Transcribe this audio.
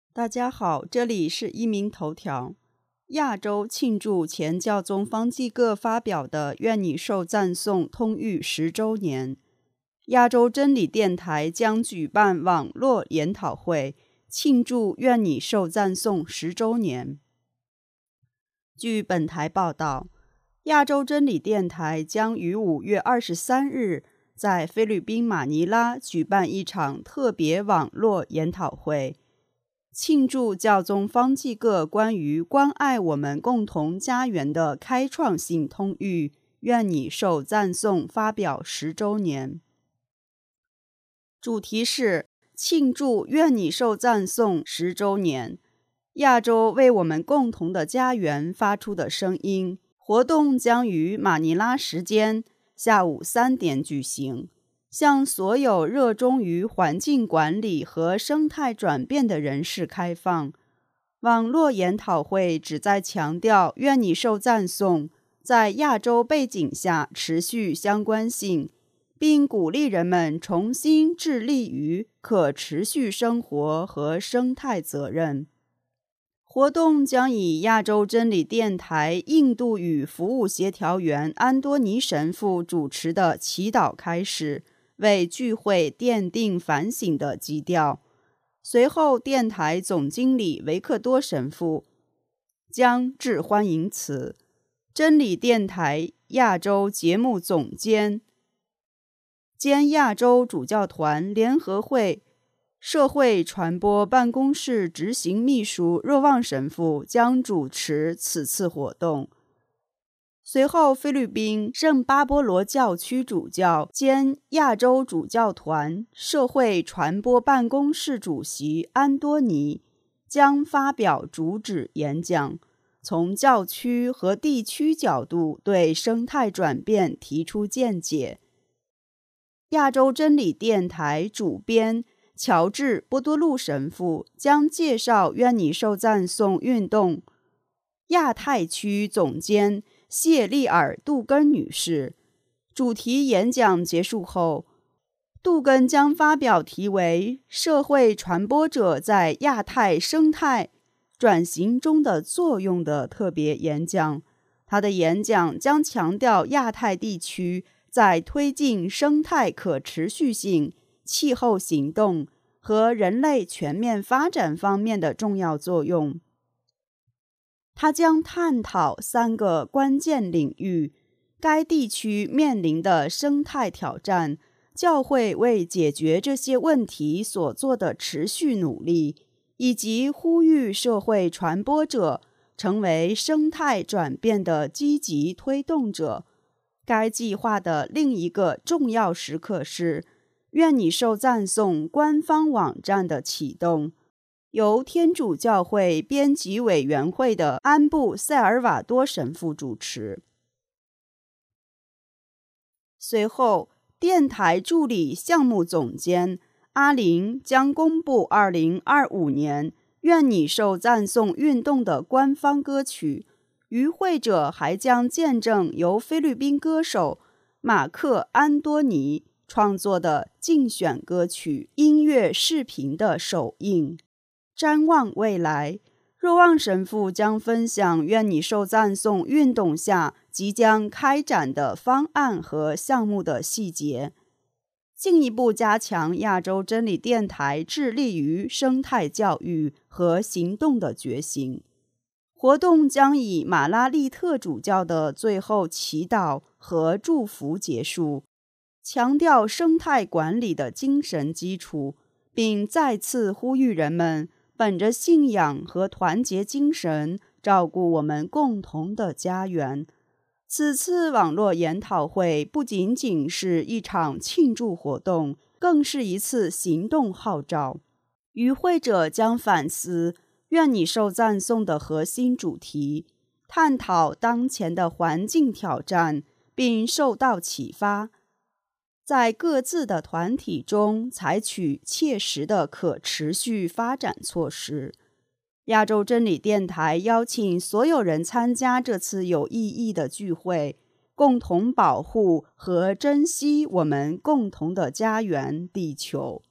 大家好，这里是一鸣头条。亚洲庆祝前教宗方济各发表的愿你受赞颂通谕10周年，亚洲真理电台将举办网络研讨会，庆祝愿你受赞颂10周年。据本台报道，亚洲真理电台将于5月23日在菲律宾马尼拉举办一场特别网络研讨会，庆祝教宗方济各关于关爱我们共同家园的开创性通谕愿你受赞颂发表10周年。主题是庆祝愿你受赞颂10周年，亚洲为我们共同的家园发出的声音。活动将于马尼拉时间下午3点举行，向所有热衷于环境管理和生态转变的人士开放。网络研讨会旨在强调愿你受赞颂在亚洲背景下持续相关性，并鼓励人们重新致力于可持续生活和生态责任。活动将以亚洲真理电台印度语服务协调员安多尼神父主持的祈祷开始，为聚会奠定反省的基调。随后，电台总经理维克多神父将致欢迎词，真理电台亚洲节目总监兼亚洲主教团联合会社会传播办公室执行秘书若望神父将主持此次活动。随后，菲律宾圣巴波罗教区主教兼亚洲主教团社会传播办公室主席安多尼将发表主旨演讲，从教区和地区角度对生态转变提出见解。亚洲真理电台主编乔治·波多禄神父将介绍愿你受赞颂运动亚太区总监谢丽尔·杜根女士。主题演讲结束后，杜根将发表题为社会传播者在亚太生态转型中的作用的特别演讲。他的演讲将强调亚太地区在推进生态可持续性、气候行动和人类全面发展方面的重要作用。他将探讨3个关键领域：该地区面临的生态挑战、教会为解决这些问题所做的持续努力，以及呼吁社会传播者成为生态转变的积极推动者。该计划的另一个重要时刻是愿你受赞颂官方网站的启动，由天主教会编辑委员会的安布塞尔瓦多神父主持。随后，电台助理项目总监阿林将公布2025年愿你受赞颂运动的官方歌曲。与会者还将见证由菲律宾歌手马克·安多尼创作的竞选歌曲音乐视频的首映。展望未来，若望神父将分享愿你受赞颂运动下即将开展的方案和项目的细节，进一步加强亚洲真理电台致力于生态教育和行动的决心。活动将以马拉利特主教的最后祈祷和祝福结束，强调生态管理的精神基础，并再次呼吁人们本着信仰和团结精神照顾我们共同的家园。此次网络研讨会不仅仅是一场庆祝活动，更是一次行动号召。与会者将反思愿你受赞颂的核心主题，探讨当前的环境挑战，并受到启发，在各自的团体中采取切实的可持续发展措施。亚洲真理电台邀请所有人参加这次有意义的聚会，共同保护和珍惜我们共同的家园——地球。